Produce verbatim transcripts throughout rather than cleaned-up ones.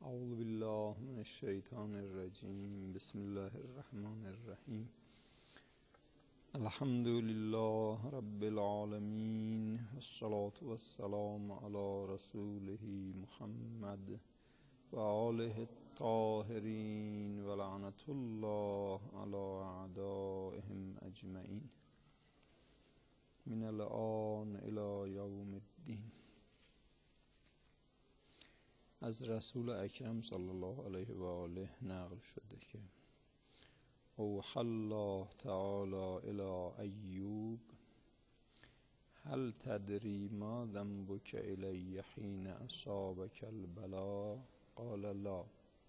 اعوذ بالله من الشیطان الرجیم. بسم الله الرحمن الرحیم. الحمد لله رب العالمین والصلاة والسلام علی رسوله محمد و آله الطاهرین و لعنة الله علی اعدائهم اجمعین من الآن الی یوم الدین. از رسول اکرم صلی الله علیه و آله نقل شده که اوحی الله تعالی الی ایوب هل تدری ما ذنبک الی حین اصابک البلا؟ قال لا.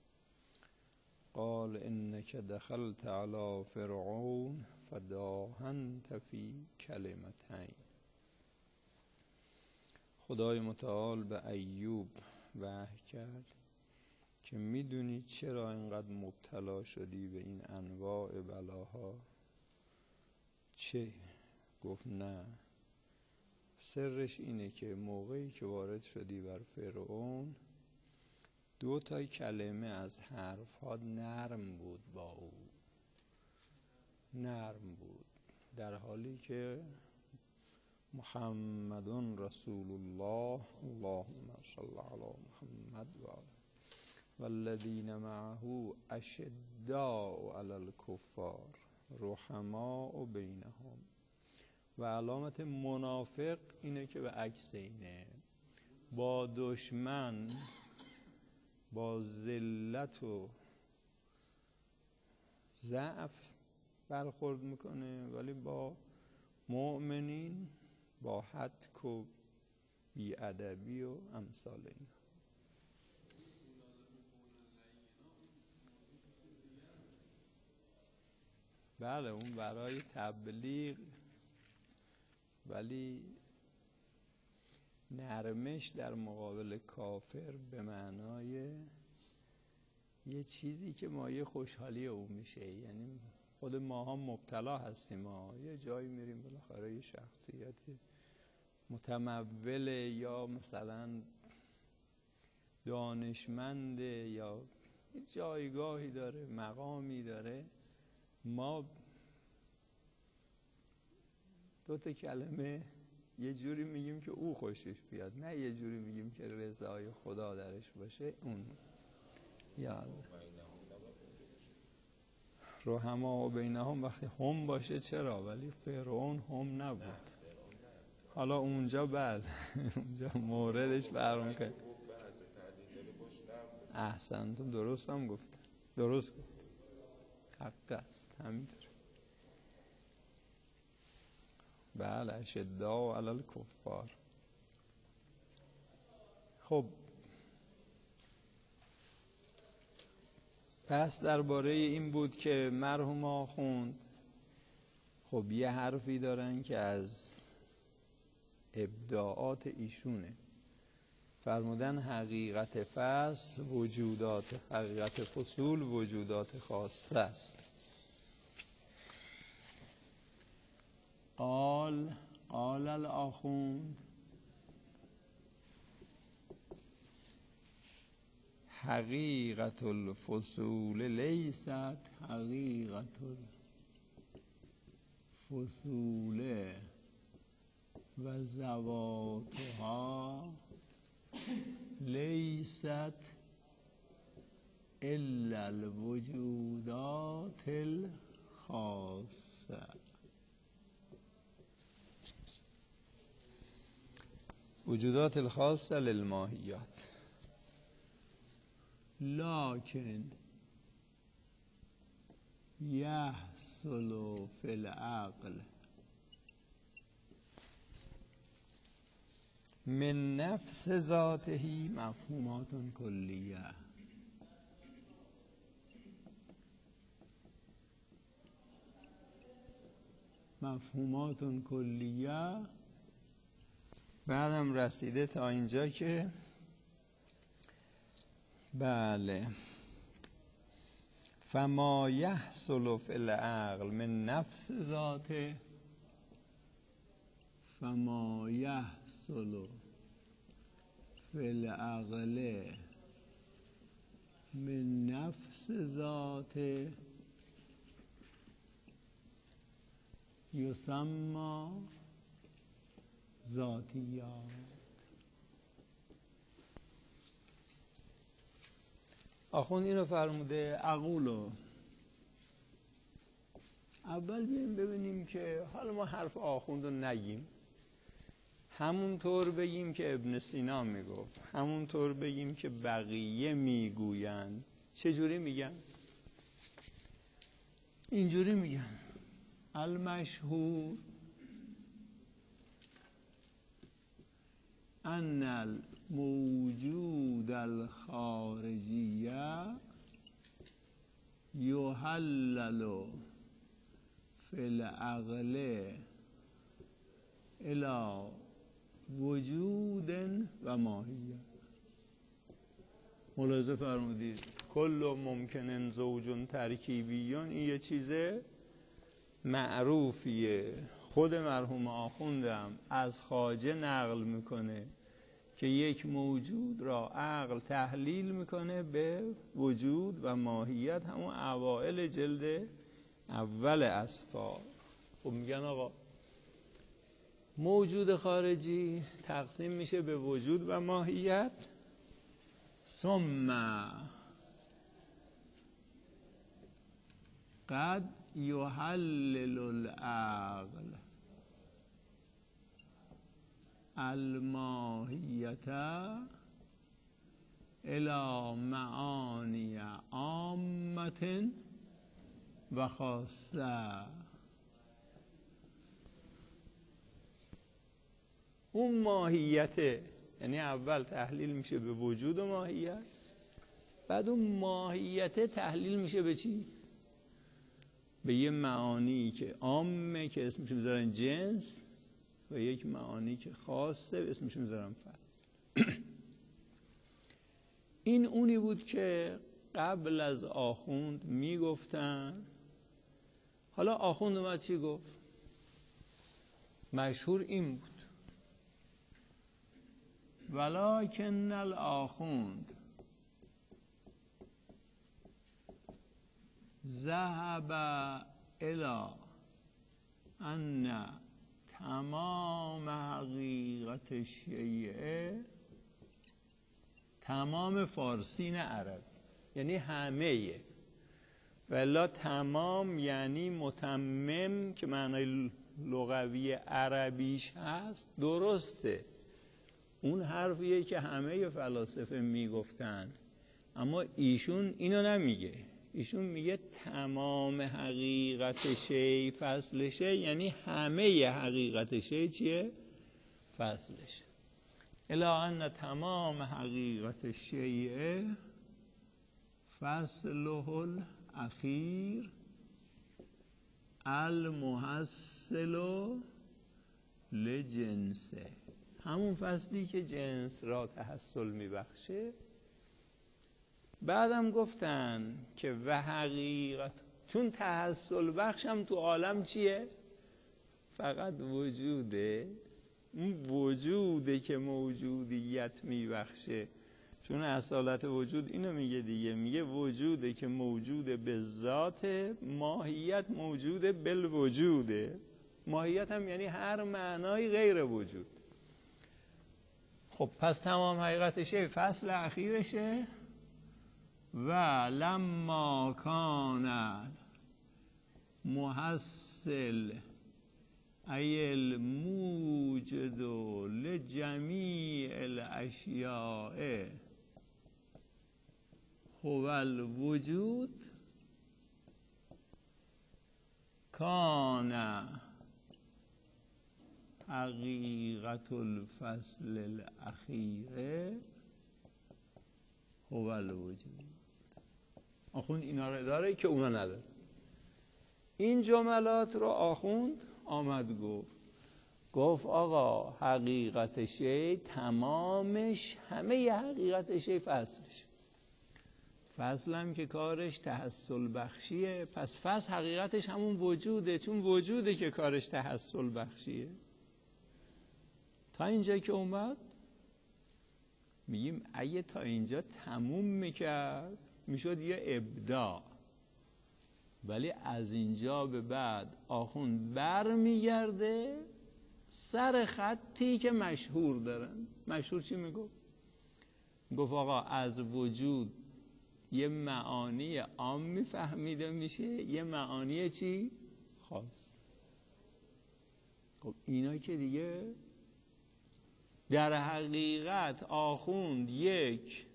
قال انک دخلت علی فرعون فداهنت فی کلمتین. خدای متعال به ایوب وحی کرد که میدونی چرا اینقدر مبتلا شدی به این انواع بلاها؟ چه؟ گفت نه، سرش اینه که موقعی که وارد شدی بر فرعون دو تا کلمه از حرفها نرم بود، با او نرم بود، در حالی که محمد رسول الله اللهم صل علی محمد و آله والذین معه اشداء علی الکفار رحماء بینهم. و علامت منافق اینه که به عکس اینه، با دشمن با ذلت و ضعف برخورد میکنه، ولی با مؤمنین با حدک و بی‌ادبی و امثال این. بله اون برای تبلیغ، ولی نرمش در مقابل کافر به معنای یه چیزی که مایه خوشحالی او میشه. یعنی خود ما هم مبتلا هستیم، ما یه جایی میریم بالاخره یه شخصیتی متمول یا مثلا دانشمنده یا جایگاهی داره، مقامی داره، ما دو تا کلمه یه جوری میگیم که او خوشش بیاد، نه یه جوری میگیم که رضای خدا درش باشه. اون یا رحما و بینهم وقتی هم باشه چرا، ولی فرعون هم نبود. حالا اونجا بله اونجا موردش برام کرد. احسنتون، درست هم گفت، درست گفت، حق است، همینطور. بله اشداء علی الکفار. خب پس درباره این بود که مرحوم آخوند خب یه حرفی دارن که از ابداعات ایشونه، فرمودن حقیقت فصل وجودات، حقیقت فصول وجودات خاصه است. قال قال الاخوند حقیقت الفصول لیست حقیقت الفصول و ذواتها لیست الا الوجودات الخاصه. وجودات الخاصه للماهیات، لكن يحصل في العقل من نفس ذاته مفهومات کلیه. مفهومات کلیه. بعدم رسیده تا اینجا که بله فما یحصل فی العقل من نفس ذاته فما یحصل فی العقل نفس ذات یسمى ذاتیات. آخوند اینو فرموده اقولو. اول بیایم ببینیم که حالا ما حرف آخوند رو نگیم، همونطور بگیم که ابن سینا میگفت، همونطور بگیم که بقیه میگویند. چجوری میگن؟ اینجوری میگن: المشهور ان الموجود الخارجیه یحلل فی العقل الی وجود و ماهیت. ملاحظه فرمودید کل ممکن زوج ترکیبیون، این یه چیزه معروفیه، خود مرحوم آخوندم از خواجه نقل میکنه که یک موجود را عقل تحلیل میکنه به وجود و ماهیت، همون اوائل جلد اول اصفار. خب میگن آقا موجود خارجی تقسیم میشه به وجود و ماهیت، ثم قد یحلل العقل الماهیت الی معانی عامة و خاصه. اون ماهیته، یعنی اول تحلیل میشه به وجود و ماهیت، بعد اون ماهیته تحلیل میشه به چی؟ به یه معانی که عامه که اسمش میذارن جنس و یک معانی که خاصه اسمش میذارن فرد. این اونی بود که قبل از آخوند میگفتن. حالا آخوند اومد چی گفت؟ مشهور این بود: ولکن الآخوند ذهب الی ان تمام حقیقت شیء، تمام فارسی نه عربی، یعنی همه، ولی تمام یعنی متمم که معنای لغوی عربیش هست. درسته اون حرفیه که همه فلاسفه میگفتن، اما ایشون اینو نمیگه. ایشون میگه تمام حقیقت شی فصل شی، یعنی همه حقیقت شی چیه؟ فصلش. الا ان تمام حقیقت شیء فصله الاخیر المحصل لجنسه، همون فصلی که جنس را تحصل میبخشه. بعدم گفتن که و حقیقت، چون تحصل بخشم تو عالم چیه؟ فقط وجوده. اون وجوده که موجودیت میبخشه، چون اصالت وجود اینو میگه دیگه، میگه وجوده که موجوده به ذات، ماهیت موجوده بالوجوده. ماهیت هم یعنی هر معنای غیر وجود. خب پس تمام حقیقتشه فصل اخیرشه. و لما کان محصل ای الموجد لجمیع الاشیاء هو الوجود، کان حقیقت الفصل الاخیره هو الوجود. آخوند اینا رو داره که اونا نداره. این جملات رو آخوند آمد گفت گفت آقا حقیقت شی تمامش، همه حقیقت شی فصلش. فصل هم که کارش تحصل بخشیه، پس فصل حقیقتش همون وجوده، چون وجوده که کارش تحصل بخشیه. تا اینجا که اومد میگیم اگه تا اینجا تموم میکرد میشد یه ابداع. ولی از اینجا به بعد آخوند بر میگرده سر خطی که مشهور دارن. مشهور چی میگفت؟ گفت آقا از وجود یه معانی عام میفهمیده میشه، یه معانی چی؟ خاص. خب اینا که دیگه در حقیقت آخوند یک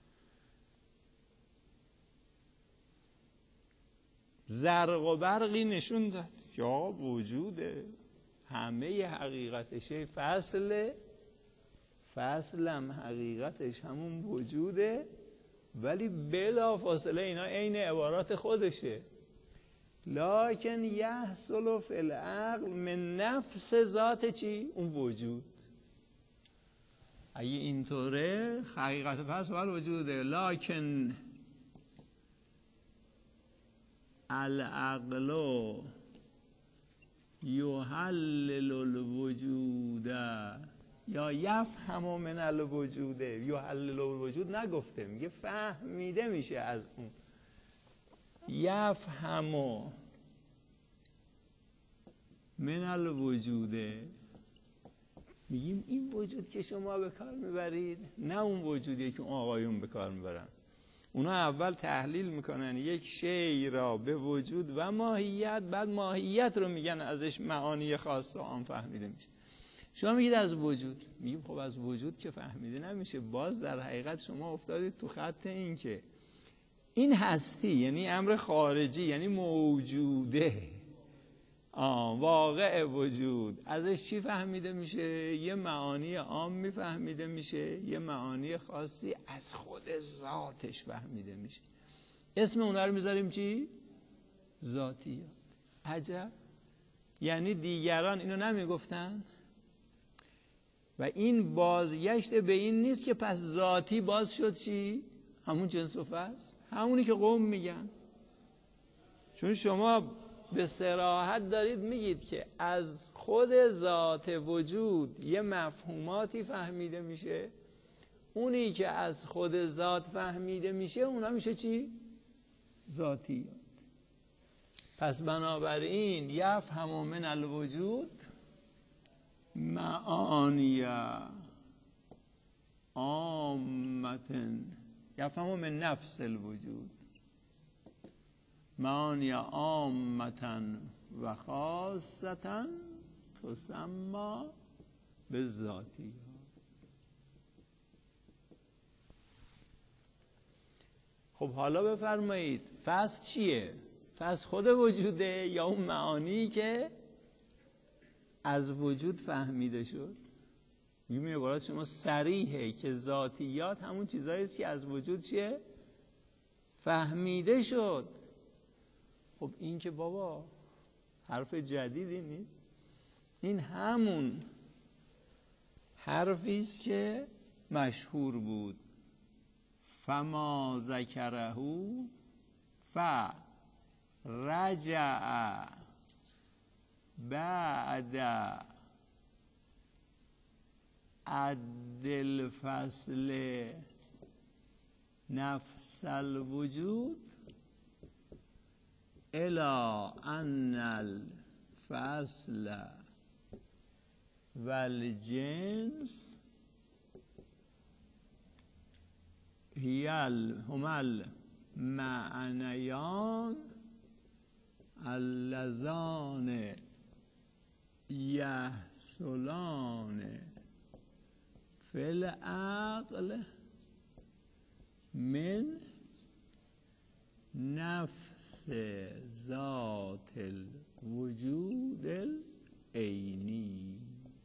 زرق و برقی نشون داد یا وجوده، همه حقیقتشه، فصل فصلم حقیقتش همون وجوده، ولی بلا فاصله اینا عین عبارات خودشه. لکن یحصل فی العقل من نفس ذات چی؟ اون وجود. اگه اینطوره حقیقت فصل بر وجوده، لکن العقل یحلل الوجود یا یفهم من الوجود. یحلل الوجود نگفته، میگه فهمیده میشه از اون. یفهم من الوجود، میگیم این وجود که شما به کار میبرید نه اون وجودیه که اون آقایون به کار میبرن. اونا اول تحلیل میکنن یک شی را به وجود و ماهیت، بعد ماهیت رو میگن ازش معانی خاص و عام فهمیده میشه. شما میگید از وجود، میگیم خب از وجود که فهمیده نمیشه. باز در حقیقت شما افتادید تو خط این که این هستی یعنی امر خارجی، یعنی موجوده، آه واقع وجود، ازش چی فهمیده میشه؟ یه معانی عام میفهمیده میشه، یه معانی خاصی از خود ذاتش فهمیده میشه. اسم اونها رو میذاریم چی؟ ذاتیات. عجب، یعنی دیگران اینو نمیگفتن؟ و این بازگشت به این نیست که پس ذاتی باز شد چی؟ همون جنس و فصل، همونی که قوم میگن. چون شما به صراحت دارید میگید که از خود ذات وجود یه مفهوماتی فهمیده میشه، اونی که از خود ذات فهمیده میشه اونا میشه چی؟ ذاتیات. پس بنابراین یفهم من الوجود معانی عامة، یفهم من نفس الوجود معانی عامة و خاصة تسمى بالذاتیات. خب حالا بفرمایید فصل چیه؟ فصل خود وجوده یا اون معانی که از وجود فهمیده شد؟ میگم عبارات شما صریحه که ذاتیات همون چیزایی که از وجود چیه؟ فهمیده شد. خب این که بابا حرف جدیدی نیست، این همون حرفی است که مشهور بود. فما ذکره فرجع بعد عدل فصل نفس الوجود الى ان الفصل والجنس هي هما المعنیان اللذان یحصلان فی العقل من نفس ذات الوجود العینی.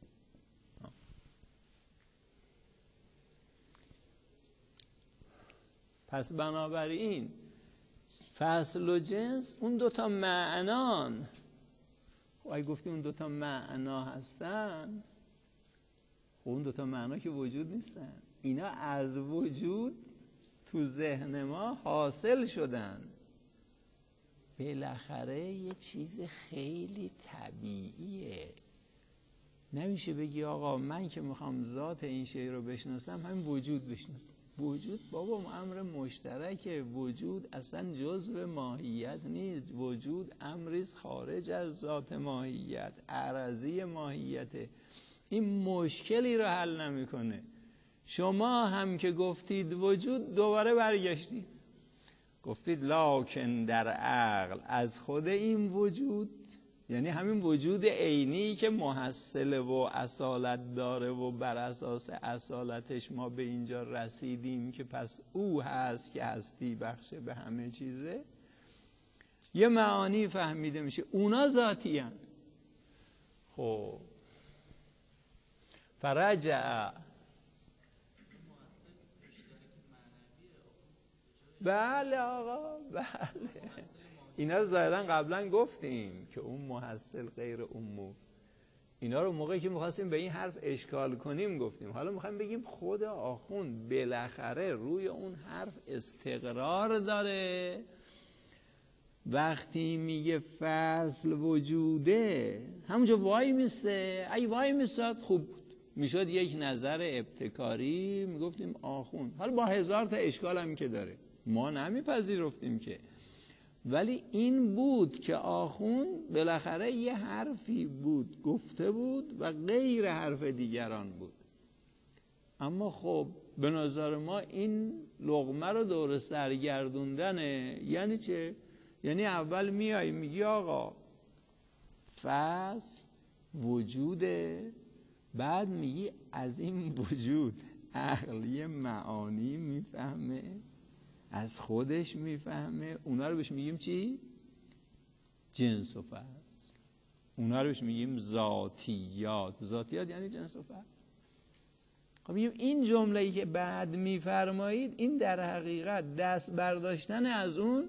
پس بنابراین فصل و جنس اون دوتا معنان، خب اگه گفتی اون دوتا معنا هستن، خب اون دوتا معنا که وجود نیستن، اینا از وجود تو ذهن ما حاصل شدن. بالاخره یه چیز خیلی طبیعیه. نمیشه بگی آقا من که میخوام ذات این شی رو بشناسم همین وجود بشناسم. وجود بابا امر مشترکه، وجود اصلا جزء ماهیت نیست، وجود امریز خارج از ذات ماهیت، عرضی ماهیته. این مشکلی رو حل نمیکنه. شما هم که گفتید وجود، دوباره برگشتید گفتید لکن در عقل از خود این وجود، یعنی همین وجود عینی که محصل و اصالت داره و بر اساس اصالتش ما به اینجا رسیدیم که پس او هست که هستی بخشه به همه چیزه، یه معانی فهمیده میشه اونا ذاتی هن. خب فرجع، بله آقا بله، اینا رو ظاهرا قبلا گفتیم که اون محصل غیر امور، اینا رو موقعی که میخواستیم به این حرف اشکال کنیم گفتیم. حالا میخوایم بگیم خود آخوند بالاخره روی اون حرف استقرار داره. وقتی میگه فصل وجوده همونجا وای میسته، اگه وای میستاد خوب بود، میشد یک نظر ابتکاری، میگفتیم آخوند. حالا با هزار تا اشکال هم که داره ما نمیپذیرفتیم که، ولی این بود که آخوند بالاخره یه حرفی بود گفته بود و غیر حرف دیگران بود. اما خب به نظر ما این لقمه رو دور سرگردوندنه. یعنی چه؟ یعنی اول میای میگی آقا فصل وجوده، بعد میگی از این وجود عقلی معانی میفهمه، از خودش میفهمه، اونا رو بهش میگیم چی؟ جنس و فصل. اونا رو بهش میگیم ذاتیات. ذاتیات یعنی جنس و فصل. خب میگیم این جمله‌ای که بعد میفرمایید این در حقیقت دست برداشتن از اون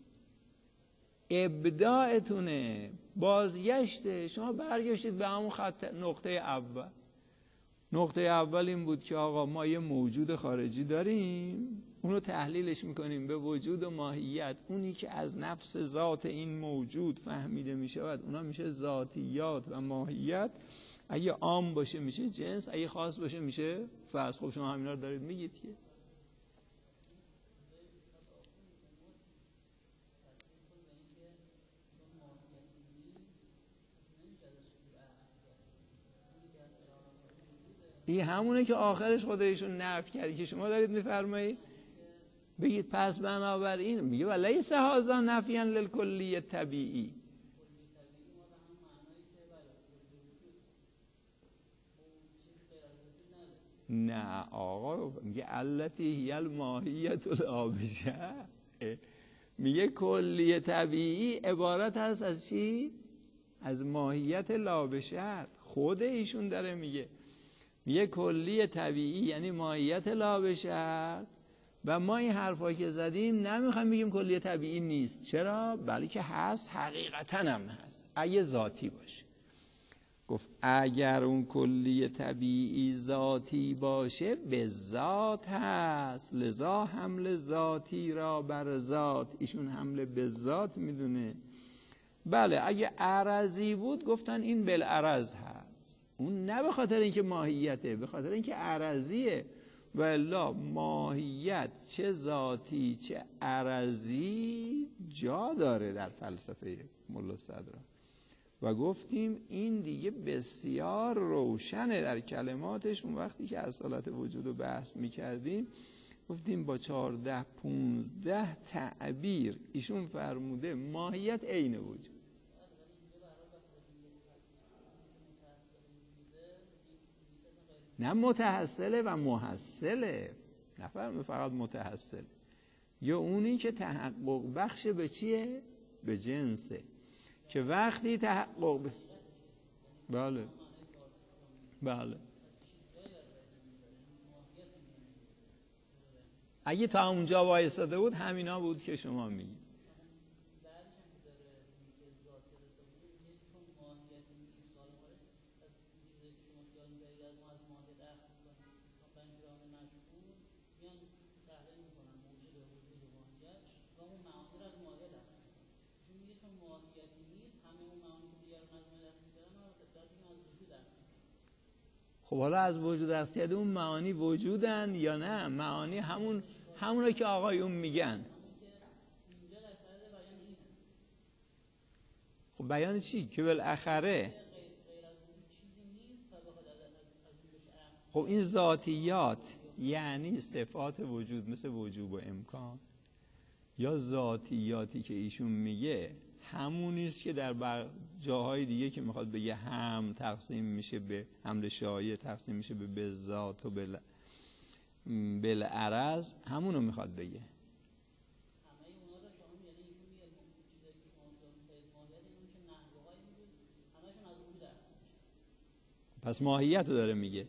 ابداعتونه، بازگشته. شما برگشتید به همون خط نقطه اول. نقطه اول این بود که آقا ما یه موجود خارجی داریم، اونو تحلیلش میکنیم به وجود و ماهیت. اونی که از نفس ذات این موجود فهمیده میشود اونا میشه ذاتیات و ماهیت. اگه عام باشه میشه جنس، اگه خاص باشه میشه فصل. خب شما همینا رو دارید میگید که این همونه که آخرش خودشون نفی کردی که شما دارید میفرمایید. بگید پس بنابراین میگه ولیس هذا نفیا للکلی طبیعی. نه آقا، میگه التی هی الماهیت الابشه. میگه کلی طبیعی عبارت هست از چی؟ از ماهیت لابشر. خود ایشون داره میگه میگه کلی طبیعی یعنی ماهیت لابشر. و ما این حرفا که زدیم نمیخوایم بگیم کلی طبیعی نیست. چرا؟ بلکه هست، حقیقتا هم هست اگه ذاتی باشه. گفت اگر اون کلی طبیعی ذاتی باشه به ذات هست، لذا حمل ذاتی را بر ذات ایشون حمل به ذات میدونه. بله اگه عرضی بود گفتن این بالعرض هست، اون نه به خاطر اینکه ماهیته، به خاطر اینکه عرضیه. و الا ماهیت چه ذاتی چه عرضی جا داره در فلسفه ملا صدرا. و گفتیم این دیگه بسیار روشنه در کلماتش. اون وقتی که اصالت وجود رو بحث میکردیم گفتیم با چهارده پونزده تعبیر ایشون فرموده ماهیت عین وجود. نه متحصله و محصله، نفرم فقط متحصل، یا اونی که تحقق بخش به چیه؟ به جنسه. که وقتی تحقق ب... بله بله اگه تا اونجا وایساده بود همینا بود که شما میگید. خب حالا از وجود هستیت اون معانی وجودن یا نه؟ معانی همون همون که آقایون میگن. خب بیان چی؟ که بالاخره خب این ذاتیات یعنی صفات وجود مثل وجوب و امکان، یا ذاتیاتی که ایشون میگه همونیست که در جاهای دیگه که میخواد بگه هم تقسیم میشه به حمل شایع، تقسیم میشه به بذات و بل بالعرض، همونو میخواد بگه. پس ماهیت رو داره میگه.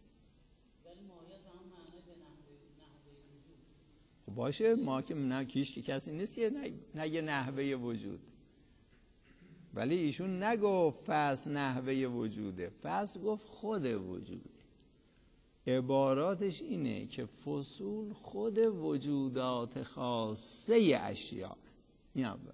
خب باشه، ما که نه کیش که کسی نیست که نگه نحوه وجود، ولی ایشون نگفت فصل نحوه وجوده، فصل گفت خود وجوده. عباراتش اینه که فصول خود وجودات خاصه اشیاء. این اول.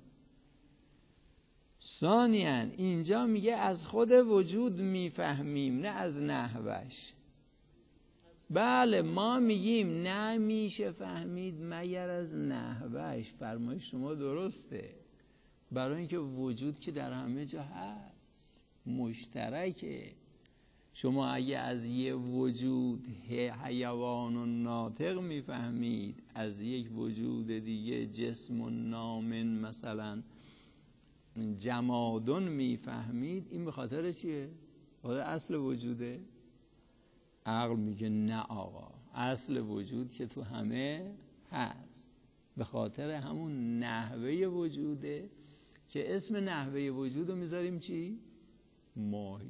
ثانیاً اینجا میگه از خود وجود میفهمیم نه از نحوش. بله ما میگیم نمیشه فهمید مگر از نحوش. فرمایش شما درسته، برای اینکه وجود که در همه جا هست، مشترکه. شما اگه از یه وجود حیوان و ناطق میفهمید، از یک وجود دیگه جسم و نامن مثلا جمادون میفهمید، این به خاطر چیه؟ خاطر اصل وجوده؟ عقل میگه نه آقا، اصل وجود که تو همه هست، به خاطر همون نحوه وجوده که اسم نحوه وجود رو میذاریم چی؟ ماهی.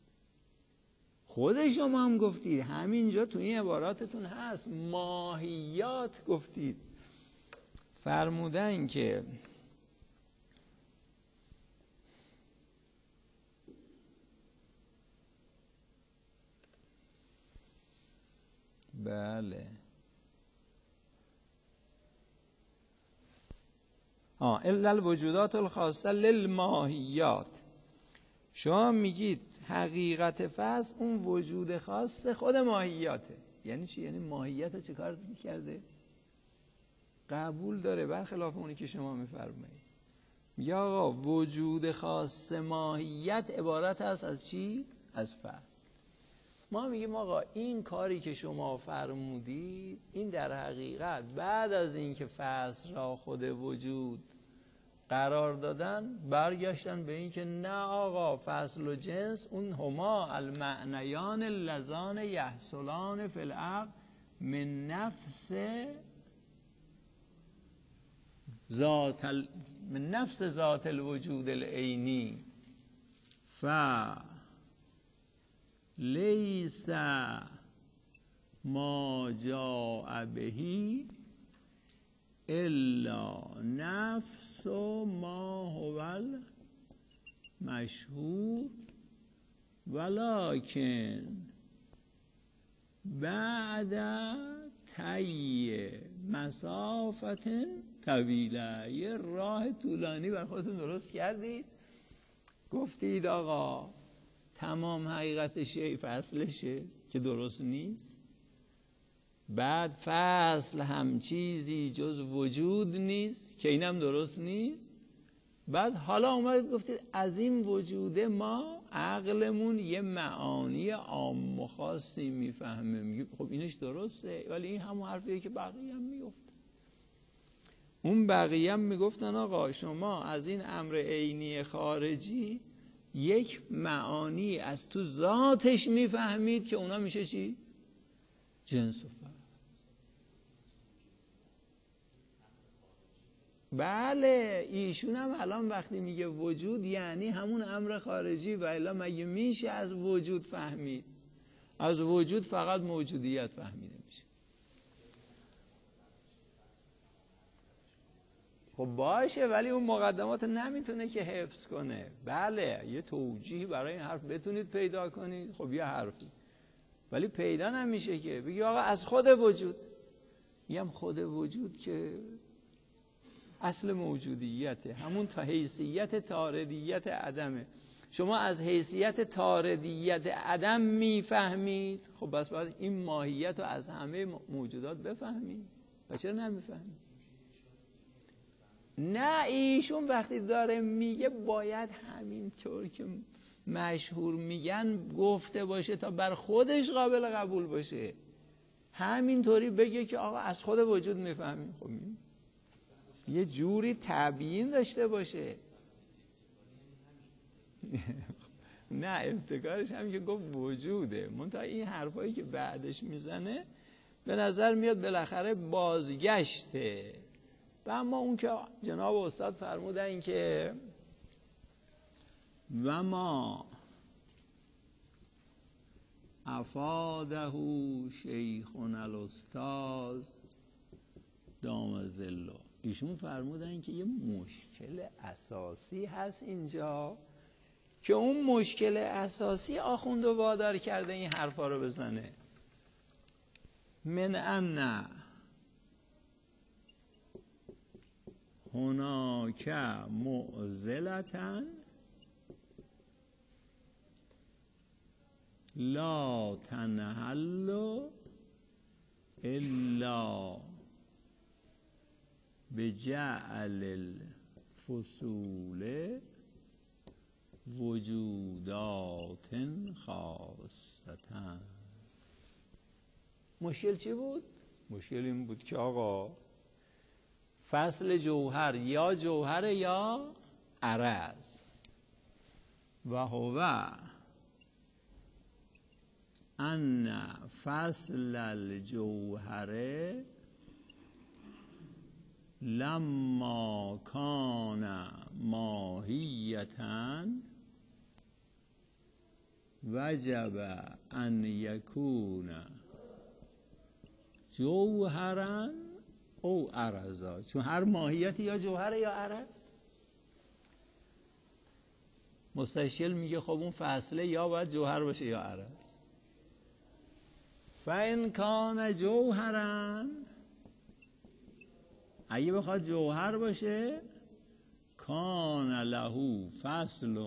خود شما هم گفتید، همینجا تو این عباراتتون هست، ماهیات گفتید. فرمودن که بله ها الا الوجودات الخاصه للماهیات. شما میگید حقیقت فصل اون وجود خاص خود ماهیاته. یعنی چی؟ یعنی ماهیت چه کار کرده؟ قبول داره، برخلاف اونی که شما میفرمایید. یا آقا وجود خاص ماهیت عبارت است از چی؟ از فصل. ما میگیم آقا این کاری که شما فرمودید، این در حقیقت بعد از اینکه فصل را خود وجود قرار دادن، برگشتن به این که نه آقا فصل و جنس اون هما المعنیان اللذان یحصلان فی العقل من نفس ذات ال... من نفس ذات الوجود العینی ف لیس ما جاء بهی الا نفس ما هو المشهور ولکن بعد طی مسافت طویله. یه راه طولانی بر خودتون درست کردید، گفتید آقا تمام حقیقت شیء فصلشه که درست نیست، بعد فصل هم چیزی جز وجود نیست که اینم درست نیست، بعد حالا اومدید گفتید از این وجود ما عقلمون یه معانی عام و خاصی میفهمه. میگه خب اینش درسته، ولی این همون حرفیه که بقیه هم میگفت. اون بقیه هم میگفتن آقا شما از این امر عینی خارجی یک معانی از تو ذاتش میفهمید که اونا میشه چی؟ جنس و فرد. بله ایشون هم الان وقتی میگه وجود یعنی همون امر خارجی، و الا مگه میشه از وجود فهمید؟ از وجود فقط موجودیت فهمیده میشه. خب باشه، ولی اون مقدمات نمیتونه که حفظ کنه. بله یه توجیه برای این حرف بتونید پیدا کنید، خب یه حرفی، ولی پیدا نمیشه که بگی آقا از خود وجود. میگم خود وجود که اصل موجودیته، همون تا حیثیت تاردیت عدمه. شما از حیثیت تاردیت عدم میفهمید، خب بس باید این ماهیت رو از همه موجودات بفهمید. و چرا نمیفهمید؟ نه، ایشون وقتی داره میگه باید همینطور که مشهور میگن گفته باشه تا بر خودش قابل قبول باشه. همینطوری بگه که آقا از خود وجود میفهمیم. خب یه جوری تبیین داشته باشه. نه، ابتکارش هم که گفت وجوده. منتها این حرفایی که بعدش میزنه به نظر میاد بالاخره بازگشته. و اما اون که جناب استاد فرمودن که و ما افاده شیخنا الاستاذ دام ظله، ایشون فرمودن که یه مشکل اساسی هست اینجا که اون مشکل اساسی آخوندو وادار کرده این حرفا رو بزنه. من ان هناک معضلة لا تنحل الا بجعل الفصول وجودات خاصة. مشکل چی بود؟ مشکل این بود که آقا فصل جوهر یا جوهر یا عرض و هو ان فصل الجوهر لما کان ماهیتا وجب ان یکون جوهرا او عرضا، چون هر ماهیتی یا جوهر یا عرض. مستشکل میگه خب اون فاصله یا باید جوهر باشه یا عرض. فإن کان جوهرا، اگه بخواد جوهر باشه، کان له فصل.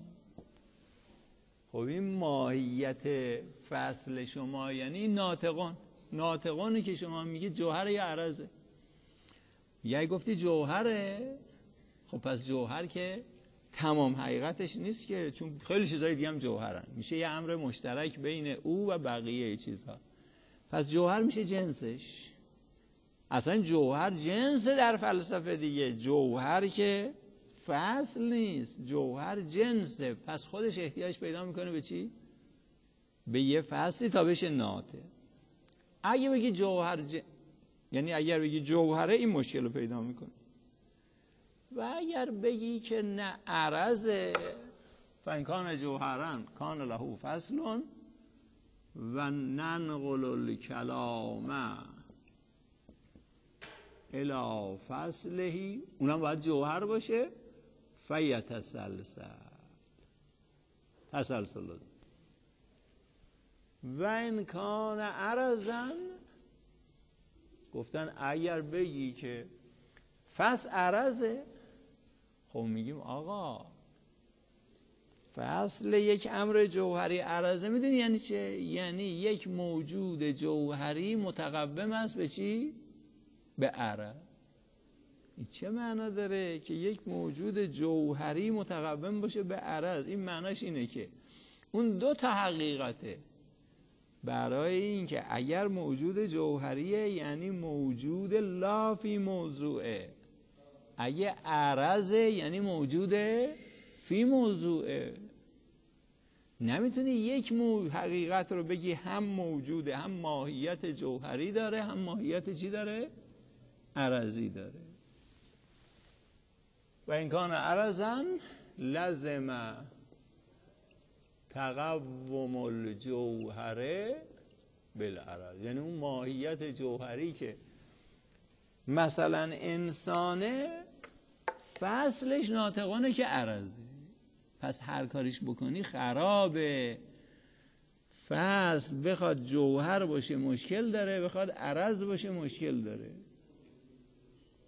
خب این ماهیت فصل شما یعنی ناطقان. ناطقانی که شما میگی جوهر یا عرضه. یعنی گفتی جوهره، خب پس جوهر که تمام حقیقتش نیست که، چون خیلی چیزای دیگه هم جوهرن. میشه یه امر مشترک بین او و بقیه چیزها. پس جوهر میشه جنسش. اصلا جوهر جنس در فلسفه دیگه. جوهر که فصل نیست، جوهر جنسه. پس خودش احتیاج پیدا میکنه به چی؟ به یه فصلی تا بشه ناطق. اگه بگی جوهر ج... یعنی اگر بگی جوهره، این مشکل رو پیدا میکنه. و اگر بگی که نه عرضه، فان کان جوهرا کان له فصل و ننقل الکلام الی فصله، اونم باید جوهر باشه. فیتسلسل تسلسل. و ان کان عرضا، گفتن اگر بگی که فصل عرضه، خب میگیم آقا فصل یک امر جوهری عرضه، میدونی یعنی چه؟ یعنی یک موجود جوهری متقوم است به چی؟ به عرض. این چه معنا داره که یک موجود جوهری متقوم باشه به عرض؟ این معناش اینه که اون دو تا حقیقته. برای اینکه اگر موجود جوهریه یعنی موجود لا فی موضوعه، اگه عرضه یعنی موجود فی موضوعه. نمیتونی یک مو حقیقت رو بگی هم موجوده، هم ماهیت جوهری داره، هم ماهیت چی داره؟ عرضی داره. و این کان عرضاً لازم تقوم الجوهره بالعرض، یعنی اون ماهیت جوهری که مثلا انسانه فصلش ناطقانه که عرضه، پس هر کاریش بکنی خرابه. فصل بخواد جوهر باشه مشکل داره، بخواد عرض باشه مشکل داره.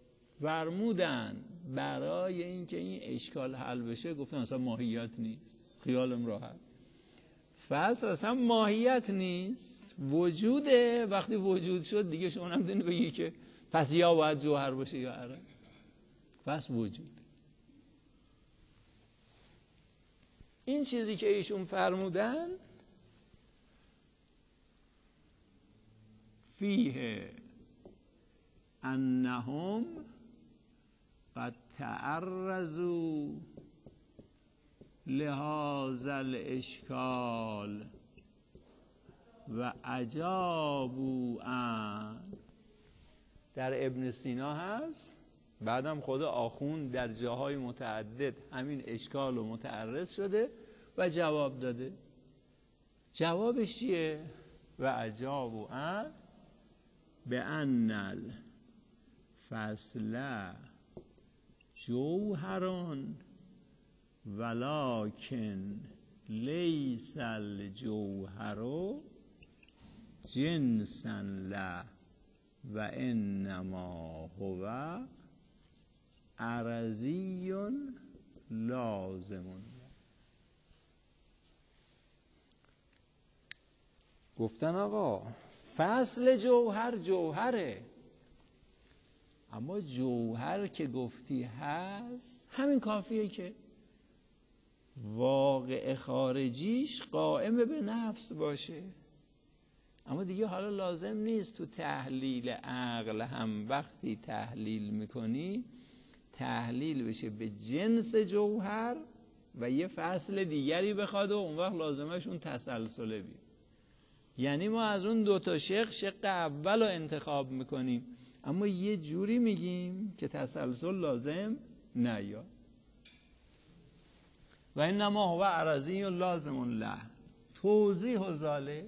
فرمودن برای اینکه این اشکال حل بشه، گفتن اصلا ماهیت نیست. خیالم راحت. فصل اصلا ماهیت نیست، وجوده. وقتی وجود شد دیگه شما نمیتونی بگی که پس یا باید جوهر باشه یا عرض. فصل وجود. این چیزی که ایشون فرمودن فیه انهم قد تعرضوا لهذا الاشکال و اجابوا ان. در ابن سینا هست، بعدم خود آخوند در جاهای متعدد همین اشکال و متعرض شده و جواب داده. جوابش چیه؟ و اجابوا ان بأن الفصل جوهرون ولکن لیس الجوهر جنسا له و انما هو عرضی لازم. گفتن آقا فصل جوهر جوهره، اما جوهر که گفتی هست همین کافیه که واقع خارجیش قائم به نفس باشه. اما دیگه حالا لازم نیست تو تحلیل عقل هم وقتی تحلیل میکنی تحلیل بشه به جنس جوهر و یه فصل دیگری بخواد و اون وقت لازمش اون تسلسله بیاد. یعنی ما از اون دوتا شق شق اول رو انتخاب میکنیم اما یه جوری میگیم که تسلسل لازم نیاد. و انما هو عرضی لازم له. توضیح ذالک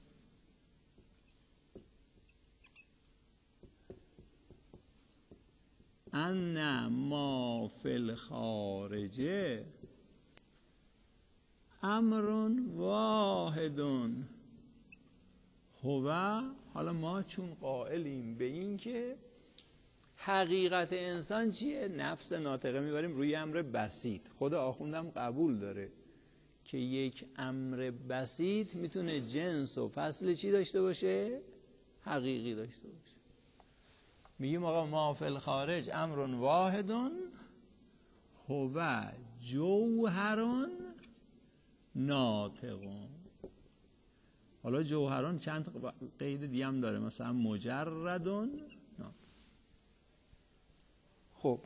ان ما فی الخارج امر واحد هو. حالا ما چون قائلیم به این که حقیقت انسان چیه؟ نفس ناطقه میبریم روی امر بسیط. خود آخوندم قبول داره که یک امر بسیط میتونه جنس و فصل چی داشته باشه؟ حقیقی داشته باشه. میگیم آقا ما فی الخارج امر واحد هو جوهر ناطق. حالا جوهران چند قید دیگه هم داره، مثلا مجردون. خب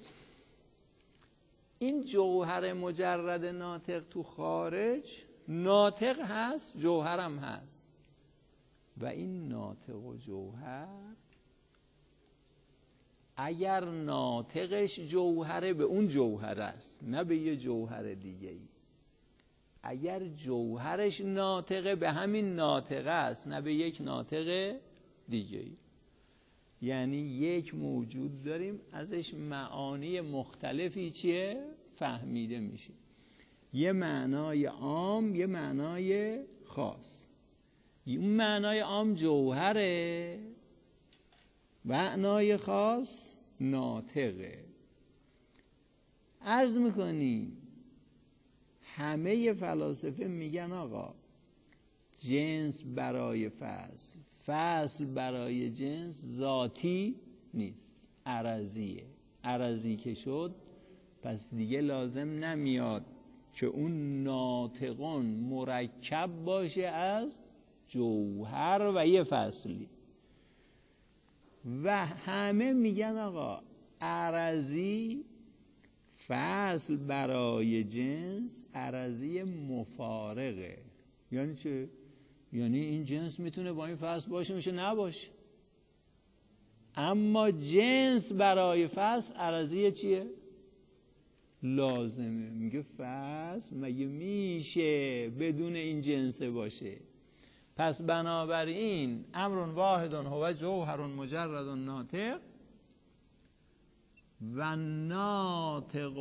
این جوهر مجرد ناطق تو خارج ناطق هست، جوهرم هست. و این ناطق و جوهر اگر ناطقش جوهره به اون جوهر است، نه به یه جوهر دیگه ای. اگر جوهرش ناطقه به همین ناطقه است، نه به یک ناطق دیگه ای. یعنی یک موجود داریم ازش معانی مختلفی چیه؟ فهمیده میشه. یه معنای عام، یه معنای خاص. اون معنای عام جوهره، معنای خاص ناطقه. عرض میکنیم همه فلاسفه میگن آقا جنس برای فصل، فصل برای جنس ذاتی نیست، عرضیه. عرضی که شد پس دیگه لازم نمیاد که اون ناطقون مرکب باشه از جوهر و یه فصلی. و همه میگن آقا عرضی فصل برای جنس عرضی مفارقه. یعنی چه؟ یعنی این جنس میتونه با این فصل باشه میشه نباشه، اما جنس برای فصل عرضی چیه؟ لازمه. میگه فصل مگه میشه بدون این جنس باشه؟ پس بنابراین امر واحد هو جوهر مجرد ناطق و ناطق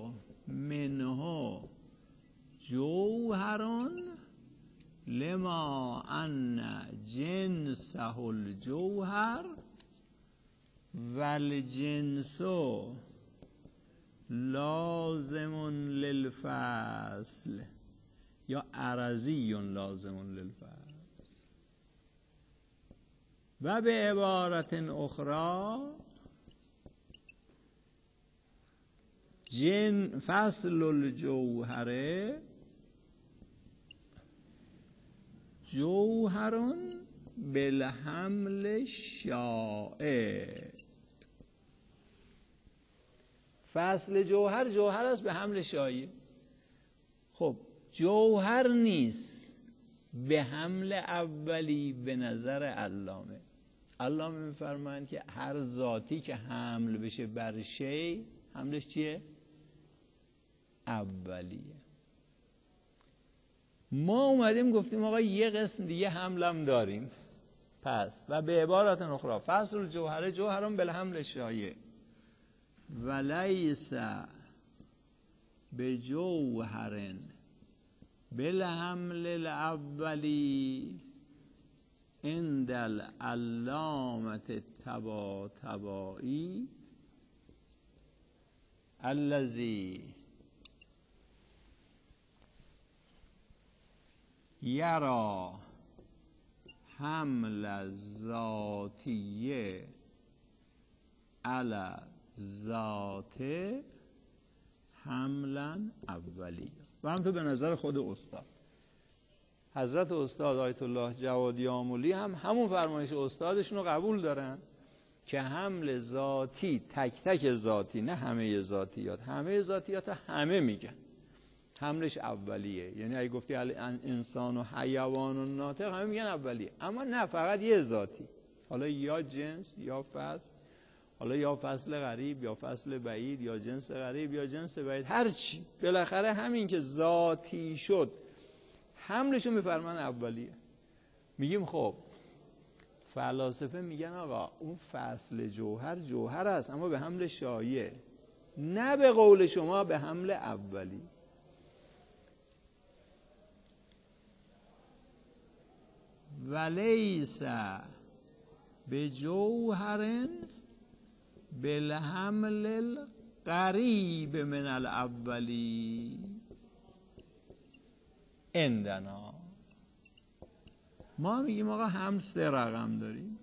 منه جوهر لما ان جنسه الجوهر والجنس لازم للفصل یا عرضی لازم للفرض. و به عبارت اخرى جن فصل الجوهره جوهرون بالحمل شائع. فصل جوهر جوهر است به حمل شایع. خب جوهر نیست به حمل اولی به نظر علامه. علامه میفرمایند که هر ذاتی که حمل بشه بر شی حملش چیه؟ اولیه. ما اومدیم گفتیم آقا یه قسم دیگه حملم داریم. پس و به عبارت اخرى فصل الجوهره جوهرون بالحمل شایع ولیس بجوهر بالحمل الاولی عند العلامة الطباطبایی الذی یرا حمل الذاتیه علی ذات حملا اولی. و هم تو به نظر خود استاد حضرت استاد آیت الله جوادی آملی هم همون فرمایش استادشون رو قبول دارن که حمل ذاتی تک تک ذاتی، نه همه ذاتیات، همه ذاتیات همه میگن حملش اولیه. یعنی اگه گفتی انسان و حیوان و ناطق همه میگن اولیه، اما نه فقط یه ذاتی، حالا یا جنس یا فصل، حالا یا فصل غریب یا فصل بعید یا جنس غریب یا جنس بعید، هر چی بالاخره همین که ذاتی شد حملشو میفرمان اولیه. میگیم خب فلاسفه میگن آقا اون فصل جوهر جوهر است اما به حمل شایع، نه به قول شما به حمل اولی. ولیس بجوهر بالحمل القریب من الاولی عندنا. ما میگیم آقا هم سه رقم داریم.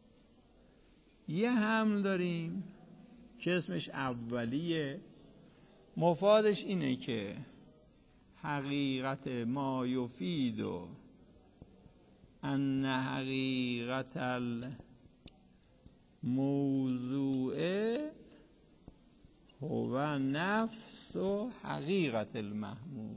یه هم داریم که اسمش اولیه، مفادش اینه که حقیقت ما یفید و ان حقیقت الموضوع هو نفس و حقیقت المحمول.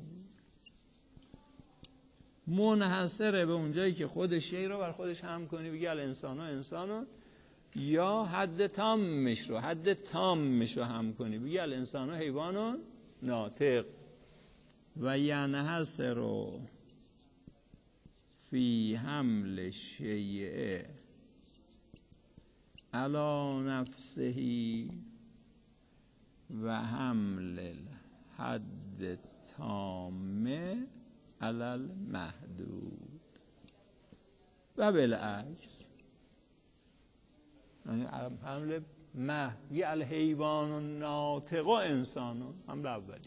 منحصره به اونجایی که خود شی رو بر خودش هم کنی بگی الانسان و انسانو، یا حد تامش رو حد تامش رو هم کنی بگی الانسان و حیوان و ناطق. و ینحصر فی حمل شیء علی نفسه و حمل الحد تامه علی المحدود و بالعکس. یعنی حمل محوی الحیوان و ناطق و انسان و حمل اولی.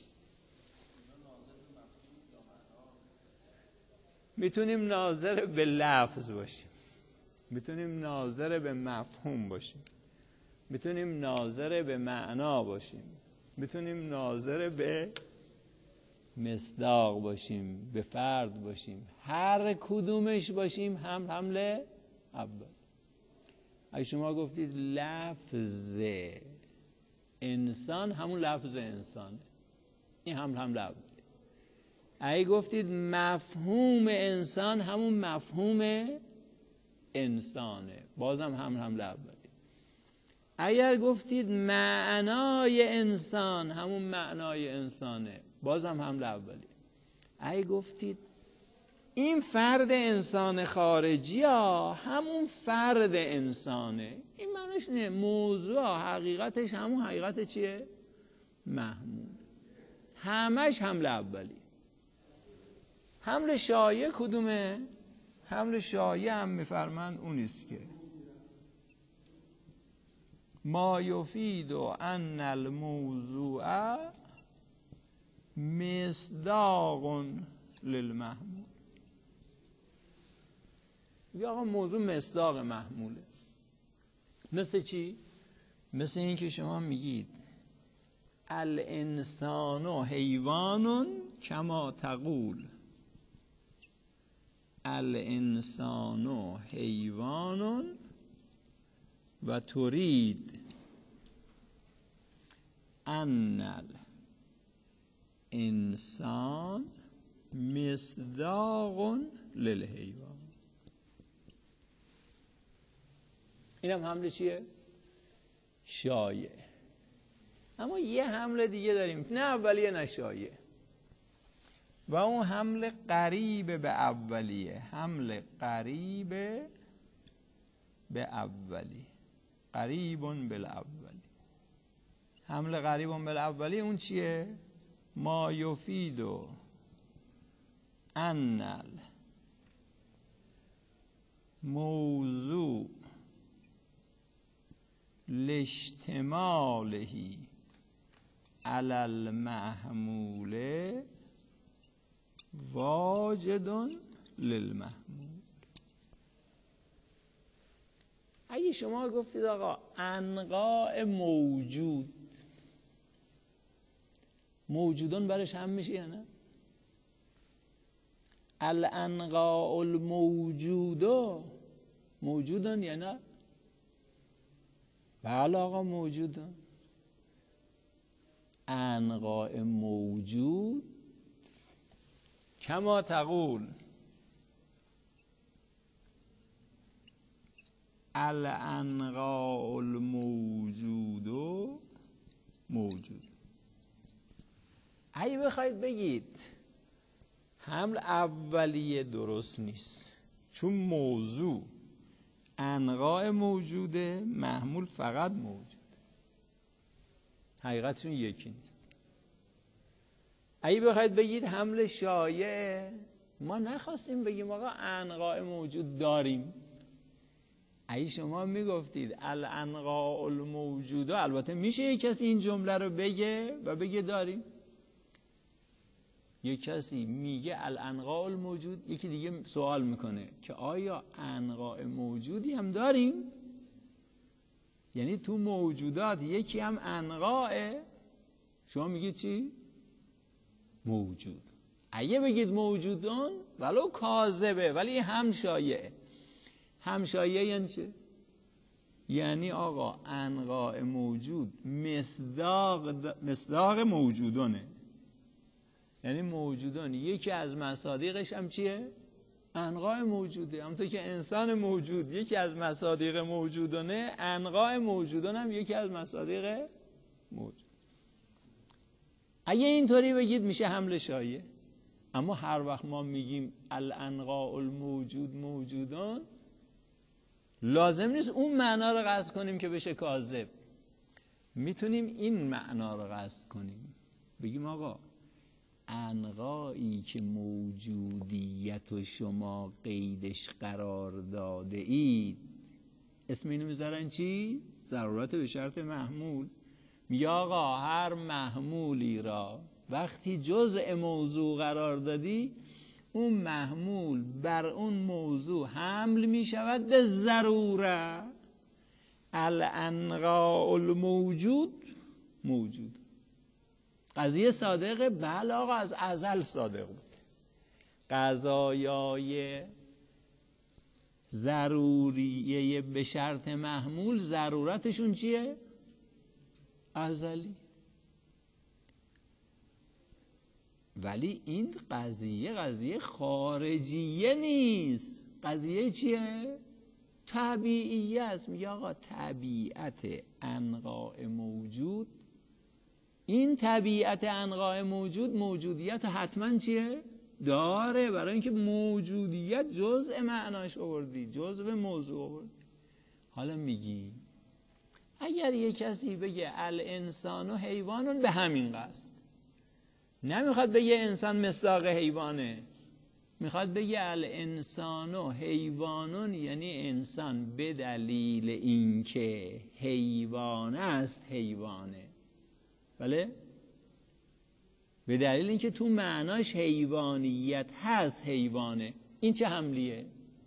میتونیم ناظر به لفظ باشیم، میتونیم ناظر به مفهوم باشیم، میتونیم ناظر به معنا باشیم، میتونیم ناظر به مصداق باشیم، به فرد باشیم، هر کدومش باشیم هم حمل اول. اگه شما گفتید لفظ انسان همون لفظ انسانه، این هم حمل اول. اگه گفتید مفهوم انسان همون مفهوم انسانه، بازم هم حمل اولی. اگر گفتید معنای انسان همون معنای انسانه، بازم حمل اولی. اگه گفتید این فرد انسان خارجی ها همون فرد انسانه، این معنیش نه، موضوع حقیقتش همون حقیقت چیه؟ محمول. همش حمل اولی. حمل شایع کدومه؟ حمل شایع هم میفرمند اونیست که ما یفید ان الموضوع مصداق للمحمول. یا آقا موضوع مصداق محموله. مثل چی؟ مثل این که شما میگید الانسان حیوان کما تقول. الانسان حیوان و ترید ان الانسان مصداق للحیوان. این هم حمله چیه؟ شایع. اما یه حمله دیگه داریم، نه اولیه نه شایع، و اون حمله قریب به اولیه. حمله قریب به اولی، قریبون بالاولی. حمله قریبون بالاولی اون چیه؟ ما یفیدو ان موضوع لاشتماله علی المحمول واجد للمحمول. اگه شما گفتید آقا انواع موجود، موجودان برش هم میشه یا نه؟ الانواع الموجودا موجودان یا نه؟ بله آقا موجودان. انواع موجود کما تقول الانواع الموجود موجود. اگه بخواید بگید حمل اولیه درست نیست، چون موضوع انواع موجوده، محمول فقط موجود، حقیقتشون یکی نیست. اگه بخواید بگید حمل شایع، ما نخواستیم بگیم آقا انواع موجود داریم. اگه شما میگفتید الانواع الموجوده، البته میشه یک کسی این جمله رو بگه و بگه داریم. یک کسی میگه الانواع الموجود، یکی دیگه سوال میکنه که آیا انواع موجودی هم داریم؟ یعنی تو موجودات یکی هم انواعه. شما میگید چی؟ موجود. اگه بگید موجودان ولو کاذبه، ولی هم شایعه. هم شایعه یعنی چه؟ یعنی آقا انواع موجود مصداق مصداق موجودانه. یعنی موجودان یکی از مصادیقش هم چیه؟ انواع موجوده. همونطور که انسان موجود یکی از مصادیق موجودانه، انواع موجودان هم یکی از مصادیق موجود. اگه اینطوری بگید میشه حمل شایع. اما هر وقت ما میگیم الانواع الموجود موجودان، لازم نیست اون معنا رو قصد کنیم که بشه کاذب. میتونیم این معنا رو قصد کنیم، بگیم آقا انواعی که موجودیت و شما قیدش قرار داده اید، اسم اینو میذارن چی؟ ضرورت به شرط محمول. میگه آقا هر محمولی را وقتی جزء موضوع قرار دادی، اون محمول بر اون موضوع حمل میشود به ضروره. الانواع الموجود موجود. قضیه صادقه؟ بله آقا از ازل صادق بود. قضایای ضروریه به شرط محمول ضرورتشون چیه؟ ازلی. ولی این قضیه قضیه خارجیه نیست. قضیه چیه؟ طبیعیه است. میگه آقا طبیعت انواع موجود، این طبیعت انواع موجود موجودیت حتما چیه؟ داره. برای اینکه موجودیت جزء معناش آوردی، جزء موضوع آوردی. حالا میگی اگر یک کسی بگه الانسان و حیوانون، به همین قصد نمیخواد بگه انسان مصداق حیوانه، میخواد بگه الانسان و حیوانون، یعنی انسان به دلیل اینکه حیوان است حیوانه. بله؟ به دلیل اینکه تو معناش حیوانیت هست. حیوانه، این چه حملیه؟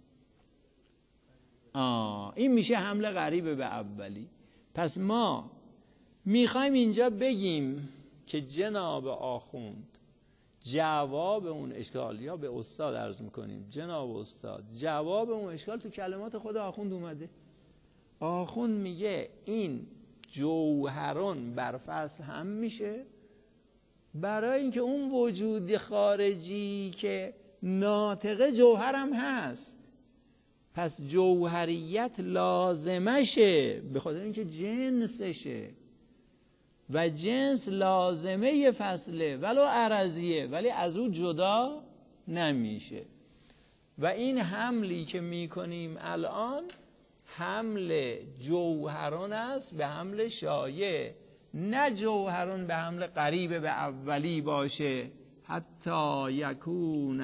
آه این میشه حمله غریبه به اولی. پس ما میخوایم اینجا بگیم که جناب آخوند جواب اون اشکال، یا به استاد عرض میکنیم جناب استاد جواب اون اشکال تو کلمات خود آخوند اومده. آخوند میگه این جوهرون بر فصل هم میشه برای اینکه اون وجود خارجی که ناطقه جوهرم هست. پس جوهریت لازمشه به خاطر اینکه جنسشه و جنس لازمه فصله ولو عرضیه، ولی از او جدا نمیشه. و این حملی که میکنیم الان حمل جوهران است به حمل شایع، نه جوهران به حمل قریب به اولی باشه. حتی یکون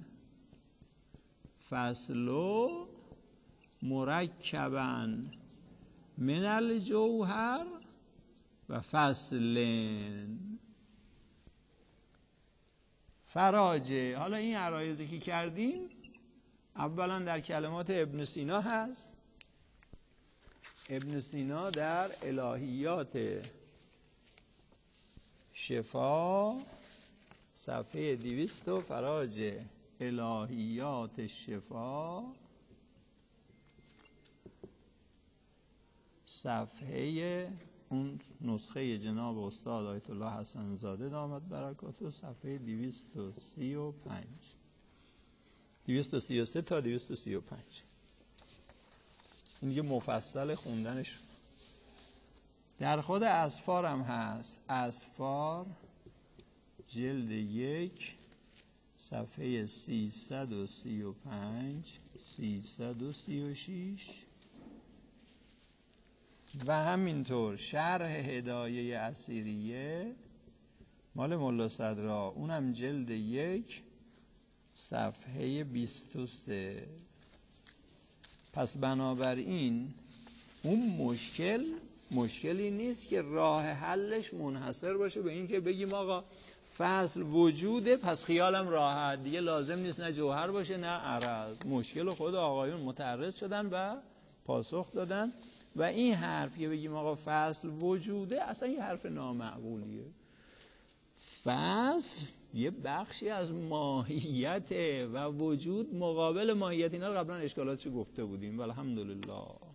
الفصل مرکبا من الجوهر و فصلن. فراجه. حالا این عرایضی که کردیم اولا در کلمات ابن سینا هست. ابن سینا در الهیات شفا صفحه دویست و فراج الهیات شفا صفحه اون نسخه جناب استاد آیت الله حسن زاده دامت برکاته صفحه دویست و سی و پنج دویست و سی و سه تا دویست و سی و پنج. این دیگه مفصل خوندنش. در خود اسفار هم هست. اسفار جلد یک صفحه سیصد و سی و پنج سیصد و سی و شش و همینطور شرح هدایه اسیریه مال ملا صدرا، اونم جلد یک صفحه بیست و سه. پس بنابراین اون مشکل مشکلی نیست که راه حلش منحصر باشه به این که بگیم آقا فصل وجوده پس خیالم راحت دیگه لازم نیست نه جوهر باشه نه عرض. مشکل خود آقایون متعرض شدن و پاسخ دادن و این حرف که بگیم آقا فصل وجوده اصلا یه حرف نامعقولیه. فصل یه بخشی از ماهیته و وجود مقابل ماهیت. اینا قبلا اشکالاتش گفته بودیم. والحمدلله.